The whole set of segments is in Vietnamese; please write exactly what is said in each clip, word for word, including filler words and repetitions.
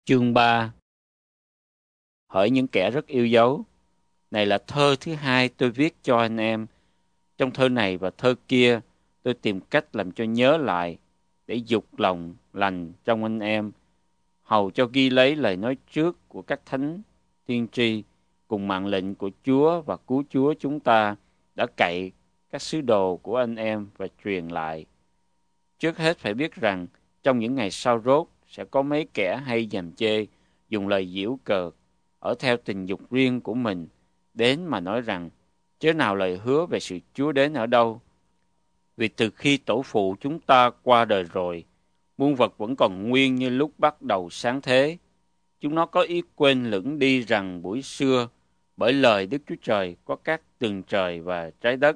Chương ba. Hỡi những kẻ rất yêu dấu, này là thơ thứ hai tôi viết cho anh em. Trong thơ này và thơ kia, tôi tìm cách làm cho nhớ lại, để dục lòng lành trong anh em, hầu cho ghi lấy lời nói trước của các thánh tiên tri, cùng mạng lệnh của Chúa và cứu Chúa chúng ta đã cậy các sứ đồ của anh em và truyền lại. Trước hết phải biết rằng, trong những ngày sau rốt sẽ có mấy kẻ hay giàm chê, dùng lời giễu cợt, ở theo tình dục riêng của mình, đến mà nói rằng, chớ nào lời hứa về sự Chúa đến ở đâu. Vì từ khi tổ phụ chúng ta qua đời rồi, muôn vật vẫn còn nguyên như lúc bắt đầu sáng thế. Chúng nó có ý quên lửng đi rằng buổi xưa, bởi lời Đức Chúa Trời có các tầng trời và trái đất.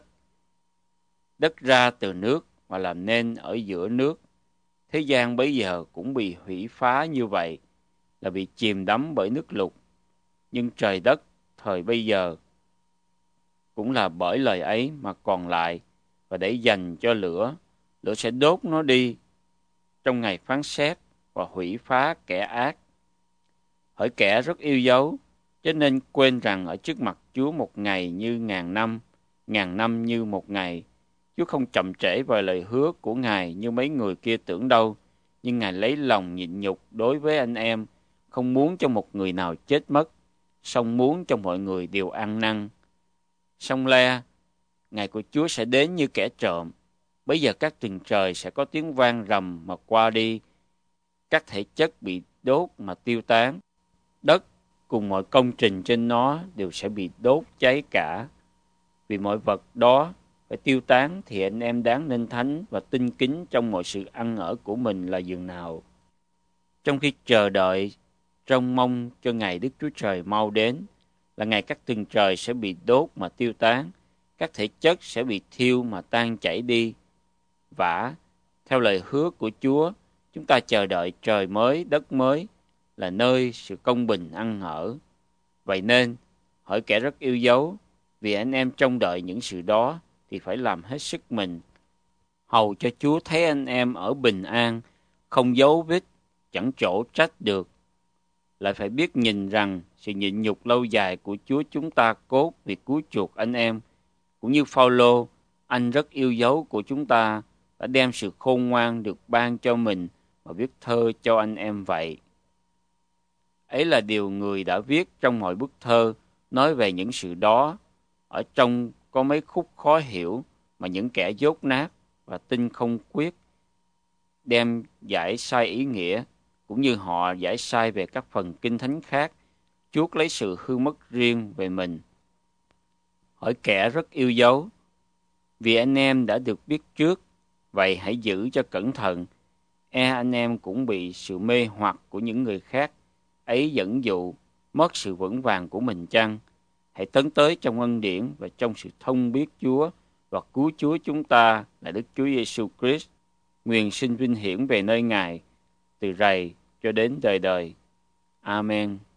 Đất ra từ nước mà làm nên ở giữa nước. Thế gian bấy giờ cũng bị hủy phá như vậy, là bị chìm đắm bởi nước lụt. Nhưng trời đất thời bây giờ cũng là bởi lời ấy mà còn lại, và để dành cho lửa, lửa sẽ đốt nó đi trong ngày phán xét và hủy phá kẻ ác. Hỡi kẻ rất yêu dấu, cho nên quên rằng ở trước mặt Chúa một ngày như ngàn năm, ngàn năm như một ngày. Chúa không chậm trễ vào lời hứa của Ngài như mấy người kia tưởng đâu, nhưng Ngài lấy lòng nhịn nhục đối với anh em, không muốn cho một người nào chết mất, song muốn cho mọi người đều ăn năn. Song le, ngày của Chúa sẽ đến như kẻ trộm. Bây giờ các tầng trời sẽ có tiếng vang rầm mà qua đi, các thể chất bị đốt mà tiêu tán, đất cùng mọi công trình trên nó đều sẽ bị đốt cháy cả. Vì mọi vật đó phải tiêu tán, thì anh em đáng nên thánh và tinh kính trong mọi sự ăn ở của mình là dường nào. Trong khi chờ đợi, trông mong cho ngày Đức Chúa Trời mau đến, là ngày các tầng trời sẽ bị đốt mà tiêu tán, các thể chất sẽ bị thiêu mà tan chảy đi. Vả, theo lời hứa của Chúa, chúng ta chờ đợi trời mới, đất mới, là nơi sự công bình ăn ở. Vậy nên, hỡi kẻ rất yêu dấu, vì anh em trông đợi những sự đó, thì phải làm hết sức mình, hầu cho Chúa thấy anh em ở bình an, không dấu vết, chẳng chỗ trách được. Lại phải biết nhìn rằng sự nhịn nhục lâu dài của Chúa chúng ta cốt việc cứu chuộc anh em, cũng như Phao-lô, anh rất yêu dấu của chúng ta, đã đem sự khôn ngoan được ban cho mình và viết thơ cho anh em vậy. Ấy là điều người đã viết trong mọi bức thơ nói về những sự đó. Ở trong có mấy khúc khó hiểu mà những kẻ dốt nát và tin không quyết đem giải sai ý nghĩa, cũng như họ giải sai về các phần kinh thánh khác, chuốc lấy sự hư mất riêng về mình. Hỡi kẻ rất yêu dấu, vì anh em đã được biết trước, vậy hãy giữ cho cẩn thận. E anh em cũng bị sự mê hoặc của những người khác ấy dẫn dụ, mất sự vững vàng của mình chăng? Hãy tấn tới trong ân điển và trong sự thông biết Chúa và cứu Chúa chúng ta là Đức Chúa Giêsu Christ. Nguyện xin vinh hiển về nơi Ngài, từ rày cho đến đời đời. Amen.